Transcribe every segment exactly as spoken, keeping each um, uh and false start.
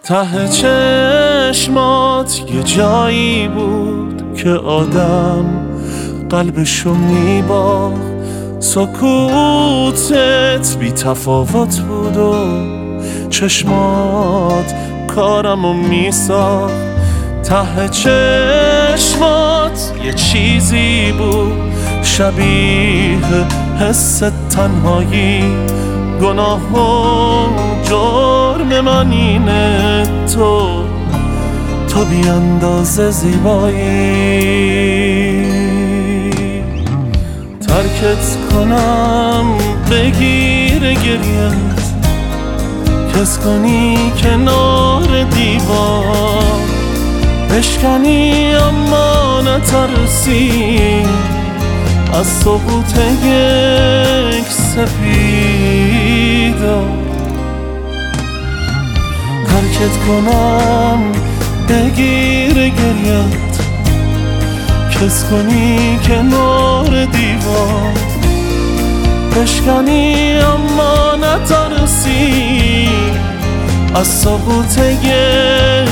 ته چشمات یه جایی بود که آدم قلبشو میباخت، سکوتت بی تفاوت بود و چشمات کارمو میساخت. ته چشمات یه چیزی بود شبیه حس تنهایی، گناه و جرم من اینه تو تو بی اندازه زیبایی. ترکت کنم بگیر گریت، کس کنی کنار دیوار، بشکنی اما نترسی از سقوط یک سپیدار. ترکت کنم بگیر گریت، کس کنی کنار دیوار، بشکنی اما نترسی از سقوط یک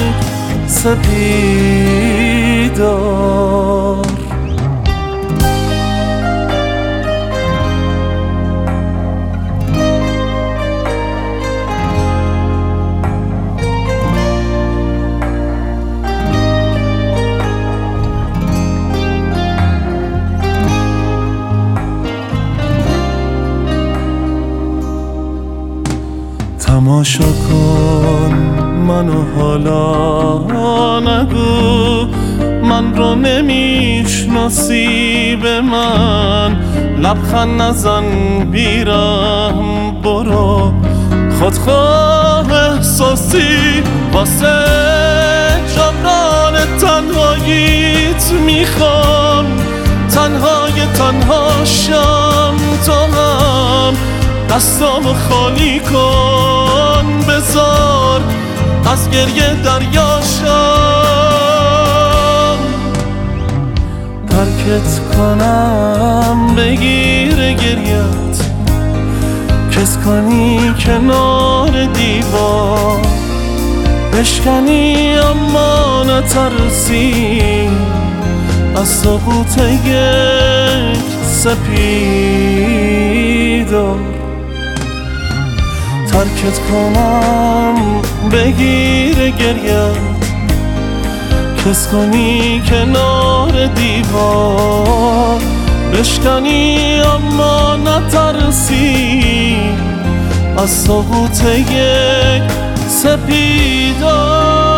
سپیدار. تماشا کن منو حالا، نگو من رو نمیشناسی، به من لبخند نزن بیرم، برو خودخواه احساسی واسه جبران تنهاییت میخوام. تنهای تنها شم تو هم دستامو خالی کن، بذار از گریه دریاشم. ترکت کنم بگیر گریت، کس کنی کنار دیوار، بشکنی اما نترسی از سقوط یک سپیدار. ترکت کنم بگیر گریت، کس کنی کنار دیوار، بشکنی اما نترسی از سقوط یک سپیدار.